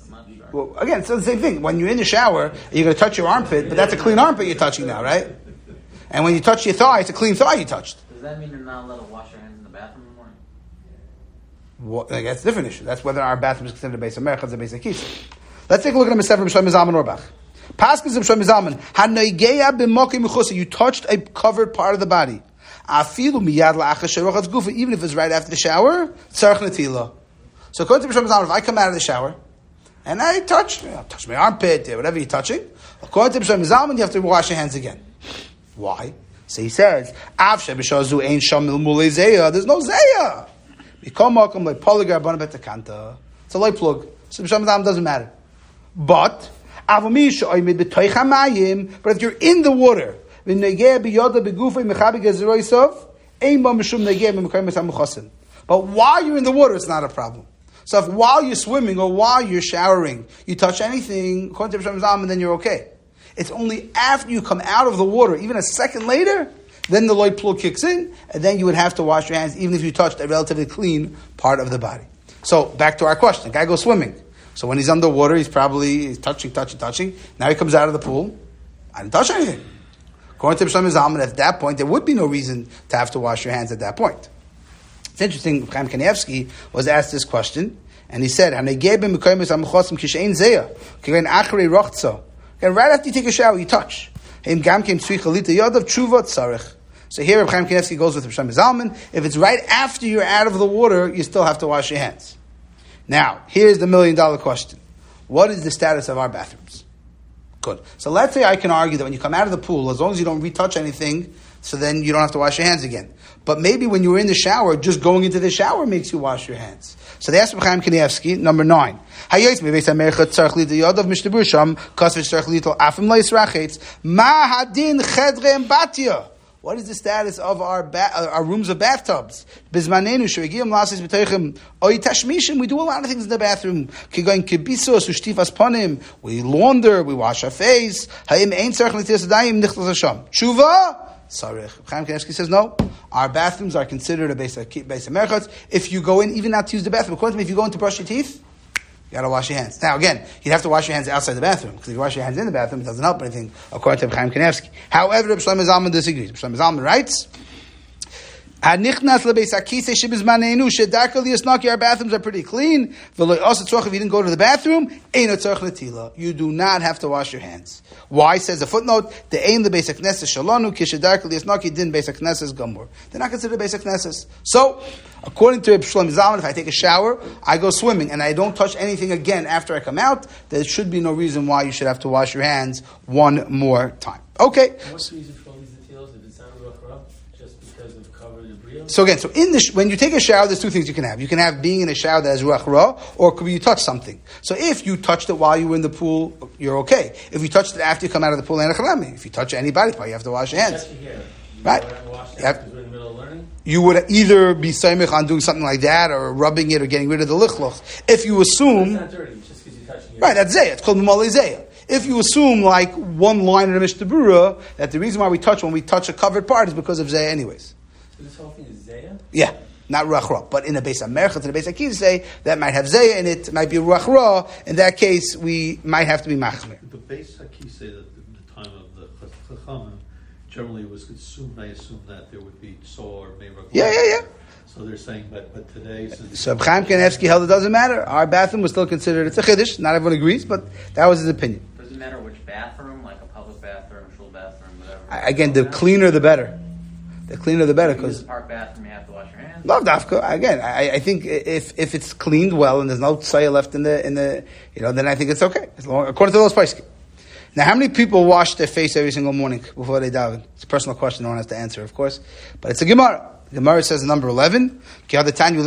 not sure. Well, again, it's the same thing. When you're in the shower, you're going to touch your armpit, but that's a clean armpit you're touching now, right? And when you touch your thigh, it's a clean thigh you touched. Does that mean you're not allowed to wash your hands in the bathroom in the morning? Well, like, that's a different issue. That's whether our bathroom is considered a base of merchaz or a base of kisa. Let's take a look at the Mesefer B'Shem Zalman Orbach. Paskas B'Shem Zalman. Hanoigeya b'mokim mechusa. You touched a covered part of the body. Afilu miyad la'achas sherochas gufa. Even if it's right after the shower, tzarech netila. So according to B'Shem Zalman, if I come out of the shower and I touch, you know, touch my armpit, whatever you're touching, according to B'Shem Zalman, you have to wash your hands again. Why? So he says, Av shebishazu ein shamil mulei zeya. There's no zeya. Become welcome like polygar bonabet kanta. It's a light plug. So B'Shem Zalman doesn't matter. But avamisha oimid b'toich hamayim. But if you're in the water, v'negeh biyoda begufay mechabig ezeroisov, ein ba mishum negeh b'mekayim esamuchasim. But while you're in the water, it's not a problem. So if while you're swimming or while you're showering, you touch anything, according to B'Shem Zalman, then you're okay. It's only after you come out of the water, even a second later, then the light plug kicks in, and then you would have to wash your hands, even if you touched a relatively clean part of the body. So back to our question: the guy goes swimming. So when he's underwater, he's probably he's touching, touching, touching. Now he comes out of the pool. I didn't touch anything. According to B'Shem Zalman, at that point, there would be no reason to have to wash your hands at that point. It's interesting. Chaim Kanievsky was asked this question, and he said, And right after you take a shower, you touch. So here, Chaim Kanievsky goes with B'Shem Zalman. If it's right after you're out of the water, you still have to wash your hands. Now, here's the million dollar question. What is the status of our bathrooms? Good. So let's say I can argue that when you come out of the pool, as long as you don't retouch anything, so then you don't have to wash your hands again. But maybe when you're in the shower, just going into the shower makes you wash your hands. So they asked Chaim Kanievsky, number nine. What is the status of our ba- our rooms of bathtubs? We do a lot of things in the bathroom. We launder, we wash our face. Tshuva? Sarich. Chaim Kanievsky says no. Our bathrooms are considered a base of merchaz. If you go in, even not to use the bathroom, according to me, if you go in to brush your teeth, you got to wash your hands. Now again, you'd have to wash your hands outside the bathroom, because if you wash your hands in the bathroom, it doesn't help anything, according to Chaim Kanievsky. However, B'Shlomo Zalman disagrees. B'Shlomo Zalman writes, our bathrooms are pretty clean. If you didn't go to the bathroom, you do not have to wash your hands. Why? Says a footnote, the aim the basic knesses shalonu kishedarka liyasnaki din basic knesses gomor. They're not considered basic knesses. So, according to Shlomo Zalman, if I take a shower, I go swimming, and I don't touch anything again after I come out, there should be no reason why you should have to wash your hands one more time. Okay. What's the reason for all these details? If it's not rough, just because of cover debris? So again, so in the sh- when you take a shower, there's two things you can have. You can have being in a shower that has ruach ra, or it could be you touch something. So if you touched it while you were in the pool, you're okay. If you touched it after you come out of the pool, if you touch any body part, you have to wash your hands. Right? You, have, you would either be saimich on doing something like that, or rubbing it, or getting rid of the lichloch. If you assume, it's not dirty, it's just because you're touching it. Right, that's zayah. It's called mamali zayah. If you assume, like one line in the Mishnah Berurah, that the reason why we touch when we touch a covered part is because of zayah, anyways. So this whole thing is zayah? Yeah, not ruach ra. But in a base of merchaz, in a base of kizeh, that might have zayah in it. It might be ruach ra. In that case, we might have to be machmer. The base kizeh at the time of the Chachamim generally was assumed. I assume that there would be so or meirah. Yeah, yeah, yeah. So they're saying, but but today, since so Chaim Kanievsky held it doesn't matter. Our bathroom was still considered it's a chiddush. Not everyone agrees, but that was his opinion. Does it matter which bathroom, like a public bathroom, shul bathroom, whatever? I, again, the cleaner the better. The cleaner the better, because park bathroom you have to wash your hands. Love dafka. Again, I, I think if if it's cleaned well and there's no tzayah left in the in the you know, then I think it's okay. As long, according to those poskim. Now, how many people wash their face every single morning before they daven? It's a personal question. No one has to answer, of course, but it's a Gemara. The Gemara says in number eleven, a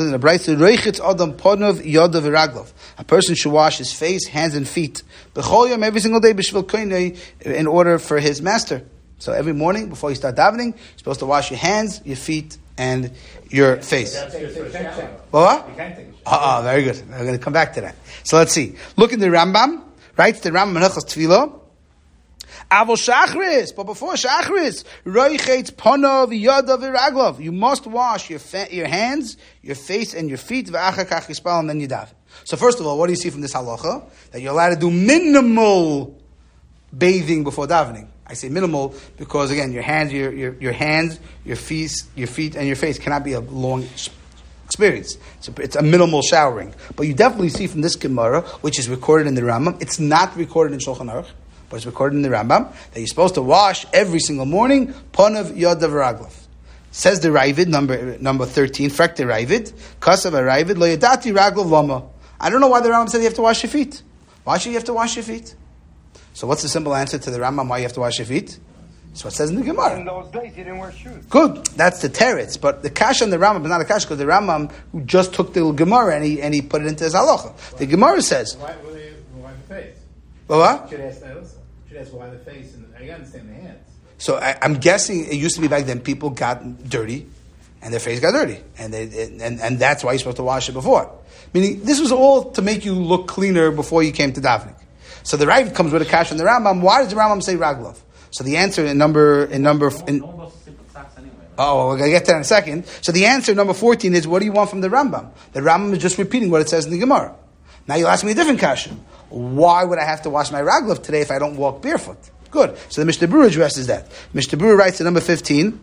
person should wash his face, hands, and feet every single day in order for his master. So every morning before you start davening, you're supposed to wash your hands, your feet, and your face. What? Uh-uh, very good. We're going to come back to that. So let's see. Look in the Rambam, right? The Rambam Menachos Tefillah. Avol Shachris, but before Shachris, Roichetz Ponov Yadav V'Raglov. You must wash your fa- your hands, your face, and your feet. V'achakach Yispal, and then you daven. So first of all, what do you see from this halacha? That you're allowed to do minimal bathing before davening. I say minimal because again, your hands, your your, your hands, your feet, your feet, and your face cannot be a long experience. So it's a minimal showering. But you definitely see from this Gemara, which is recorded in the Rambam, it's not recorded in Shulchan Aruch, but it's recorded in the Rambam, that you're supposed to wash every single morning, ponav, yodav, raglav. Says the Ravid, number number thirteen, Frek the Ravid, Kasav Ravid, lo yadati raglav lama. I don't know why the Rambam said you have to wash your feet. Why should you have to wash your feet? So what's the simple answer to the Rambam why you have to wash your feet? That's what it says in the Gemara. In those days, you didn't wear shoes. Good. That's the teretz. But the kash on the Rambam is not a kash because the Rambam who just took the Gemara and he, and he put it into his halacha. The Gemara says... Why, why, why the face? Well, what? Should ask that also. Should ask why the face. And I understand the hands. So I, I'm guessing it used to be back then people got dirty and their face got dirty. And, they, and, and that's why you're supposed to wash it before. Meaning, this was all to make you look cleaner before you came to davening. So the Rav comes with a kash on the Rambam. Why does the Rambam say raglav? So the answer in number in number in, No one goes to sleep with socks anyway. oh, we're gonna get to that in a second. So the answer number fourteen is what do you want from the Rambam? The Rambam is just repeating what it says in the Gemara. Now you'll ask me a different question. Why would I have to wash my raglav today if I don't walk barefoot? Good. So the Mishnah Berurah addresses that. Mishnah Berurah writes in number fifteen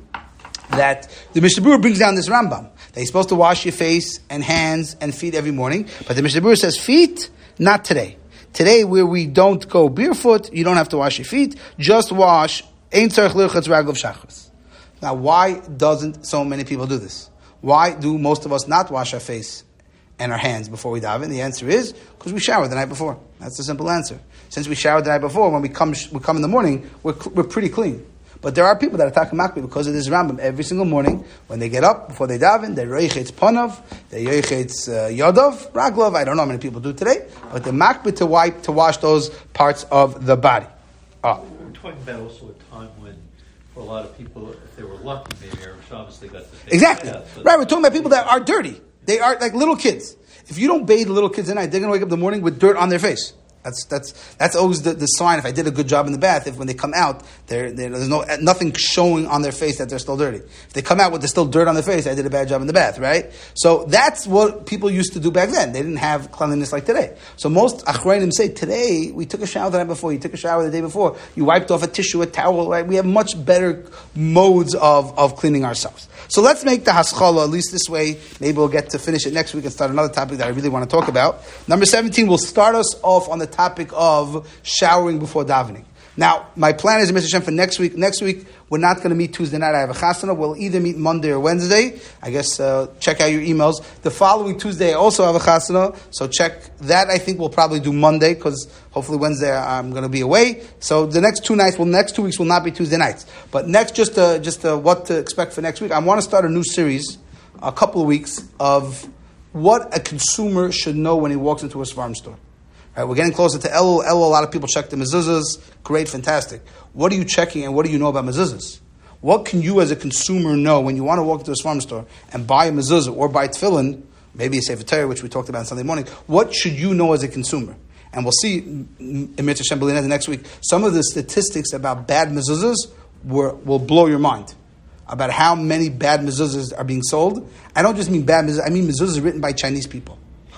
that the Mishnah Berurah brings down this Rambam that you're supposed to wash your face and hands and feet every morning, but the Mishnah Berurah says feet not today. Today, where we don't go barefoot, you don't have to wash your feet. Just wash. Ein tzarich lirchatz raglav shachris. Now, why doesn't so many people do this? Why do most of us not wash our face and our hands before we daven? The answer is because we showered the night before. That's the simple answer. Since we showered the night before, when we come we come in the morning, we're we're pretty clean. But there are people that attack Makbi because of this Rambam. Every single morning, when they get up, before they daven, they reichetz ponav, they reichetz yodav, raglav. I don't know how many people do today, but the Makbi to wipe, to wash those parts of the body. Oh. We're talking about also a time when, for a lot of people, if they were lucky, maybe Erev Shabbos, they got to take Exactly. bath, so Right, we're talking about people that are dirty. They are like little kids. If you don't bathe little kids at night, they're going to wake up in the morning with dirt on their face. That's that's that's always the, the sign. If I did a good job in the bath, if when they come out, they're, they're, there's no nothing showing on their face that they're still dirty. If they come out with there's still dirt on their face, I did a bad job in the bath, right? So that's what people used to do back then. They didn't have cleanliness like today. So most achrayim say today we took a shower the night before, you took a shower the day before, you wiped off a tissue, a towel. Right? We have much better modes of of cleaning ourselves. So let's make the haschala at least this way. Maybe we'll get to finish it next week and start another topic that I really want to talk about. Number seventeen will start us off on the topic of showering before davening. Now, my plan is, Mister Shem, for next week. Next week, we're not going to meet Tuesday night. I have a chasana. We'll either meet Monday or Wednesday. I guess uh, check out your emails. The following Tuesday, I also have a chasana. So check that. I think we'll probably do Monday because hopefully Wednesday I'm going to be away. So the next two nights, well, next two weeks will not be Tuesday nights. But next, just uh, just uh, what to expect for next week. I want to start a new series, a couple of weeks of what a consumer should know when he walks into a farm store. Right, we're getting closer to Elul. Elul, a lot of people check the mezuzahs. Great, fantastic. What are you checking and what do you know about mezuzahs? What can you as a consumer know when you want to walk into a farm store and buy a mezuzah or buy tefillin, maybe a Sefer Torah, which we talked about on Sunday morning? What should you know as a consumer? And we'll see in Mitzvah Shem B'Lineh the next week. Some of the statistics about bad mezuzahs were, will blow your mind. About how many bad mezuzahs are being sold. I don't just mean bad mezuzahs, I mean mezuzahs written by Chinese people.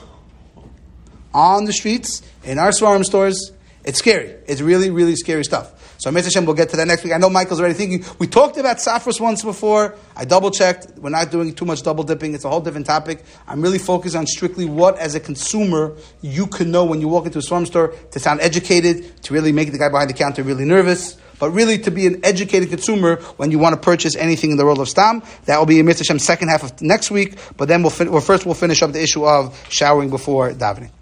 On the streets, in our Svarim stores, it's scary. It's really, really scary stuff. So Mitzvah Hashem, we'll get to that next week. I know Michael's already thinking, we talked about Safras once before. I double-checked. We're not doing too much double-dipping. It's a whole different topic. I'm really focused on strictly what, as a consumer, you can know when you walk into a Svarim store to sound educated, to really make the guy behind the counter really nervous, but really to be an educated consumer when you want to purchase anything in the world of Stam. That will be in Mitzvah Hashem second half of next week, but then we'll fin- well, first we'll finish up the issue of showering before davening.